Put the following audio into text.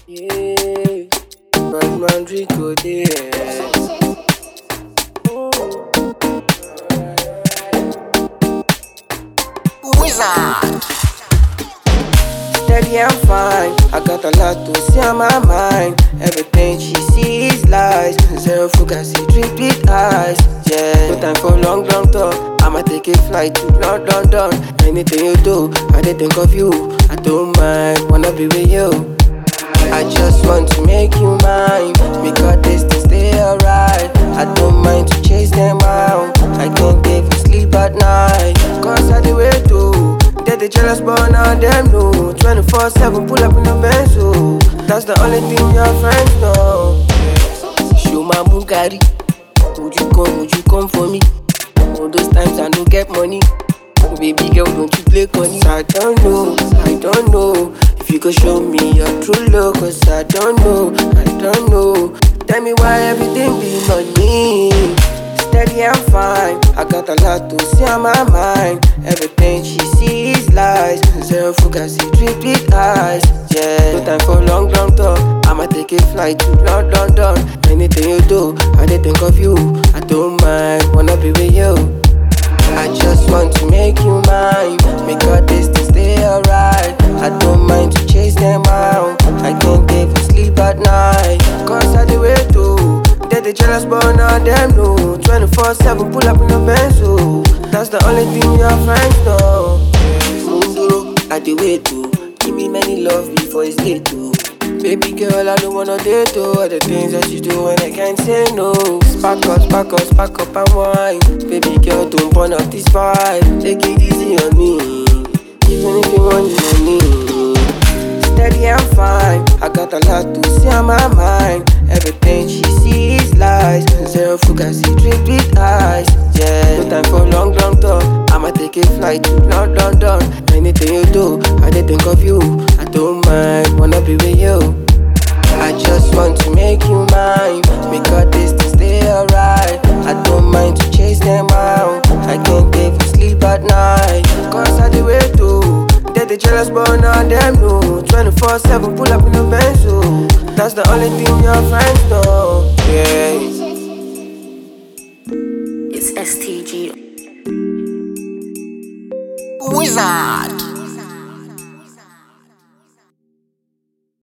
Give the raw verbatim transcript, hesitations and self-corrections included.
Yeah, Batman Rico there. Wizard. Steady and fine, I got a lot to say on my mind. Everything she sees lies, zero focus, see repeat eyes. Yeah, no time for long, long talk. I'ma take a flight to London, London. Anything you do, I did think of you. I don't mind, wanna be with you. I just want to make you mine, because this thing stay alright. I don't mind to chase them out. I can't even sleep at night, cause I do it too. They the jealous but now them know. twenty-four seven pull up in the benzo. That's the only thing your friends know. Show my Mugari. Would you come, would you come for me? All those times I don't get money. Oh, baby girl, don't you play funny? I don't know, I don't know if you could show me your true love. Cause I don't know, I don't know. Tell me why everything be money. Steady and fine, I got a lot to say on my mind. Everything she sees lies, zero focus, see repeat eyes. Yeah, no time for long, long talk. I'ma take a flight to London, London. Anything you do, I did think of you. I don't mind, wanna be with you. I just want to make you mine, make all this to stay alright. I don't mind to chase them out. I can't even sleep at night, cause I do it too. They the jealous but now them know. twenty-four seven pull up in the benzo. That's the only thing your friends know. Mundo, I do it too. Give me many love before it's late too. Baby girl, I don't wanna date to all the things that you do and I can't say no. Spark up, spark up, spark up and wine. Baby girl, don't burn up this vibe. Take it easy on me, even if you want you on me. Steady and fine, I got a lot to say on my mind. Everything she sees lies, zero focus, see repeat eyes. Yeah, no time for long, long talk. I'ma take a flight to London, London. Anything you do, I did think of you. I don't mind, wanna be with you. I just want to make you mine, make all this to stay alright. I don't mind to chase them out. I can't even sleep at night, cause I do it too. They the jealous but now them know. twenty-four seven pull up in the benzo. That's the only thing your friends know. Yeah. It's S T G. Wizard.